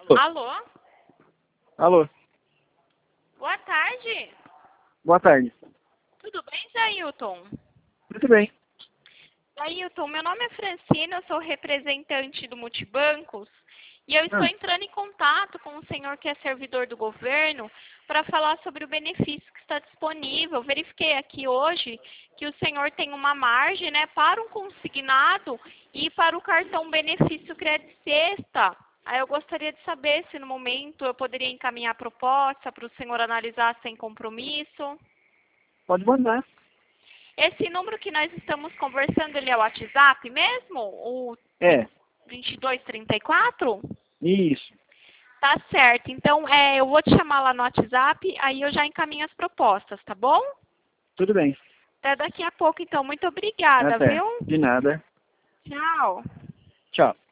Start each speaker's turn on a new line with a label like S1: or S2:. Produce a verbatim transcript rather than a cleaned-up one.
S1: Alô?
S2: Alô,
S1: Boa tarde.
S2: boa tarde.
S1: Tudo bem, Jailton?
S2: Muito bem.
S1: Jailton, meu nome é Francina, eu sou representante do Multibancos e eu estou
S2: Ah.
S1: entrando em contato com o senhor que é servidor do governo para falar sobre o benefício que está disponível. Verifiquei aqui hoje que o senhor tem uma margem, né, para um consignado e para o cartão benefício crédito sexta. Aí eu gostaria de saber se no momento eu poderia encaminhar a proposta para o senhor analisar sem compromisso.
S2: Pode mandar.
S1: Esse número que nós estamos conversando, ele é o WhatsApp mesmo? O
S2: É,
S1: vinte e dois trinta e quatro?
S2: isso.
S1: Tá certo. Então, é, eu vou te chamar lá no WhatsApp, aí eu já encaminho as propostas, tá bom?
S2: Tudo bem.
S1: Até daqui a pouco, então. Muito obrigada,
S2: Até.
S1: viu?
S2: De nada.
S1: Tchau.
S2: Tchau.